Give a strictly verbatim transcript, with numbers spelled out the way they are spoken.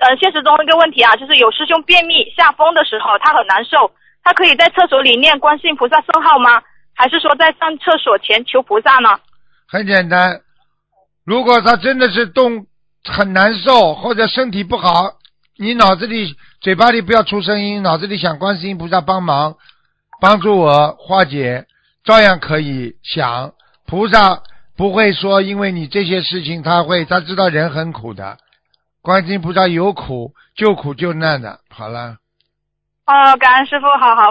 呃现实中一个问题啊，就是有师兄便秘下风的时候，他很难受，他可以在厕所里念观世音菩萨圣号吗？还是说在上厕所前求菩萨呢？ 很简单，如果他真的是动很难受或者身体不好，你脑子里嘴巴里不要出声音，脑子里想观世音菩萨帮忙帮助我化解，照样可以想。菩萨不会说因为你这些事情他会，他知道人很苦的，观世音菩萨有苦救苦救难的。好了。 哦，感恩师父，好好。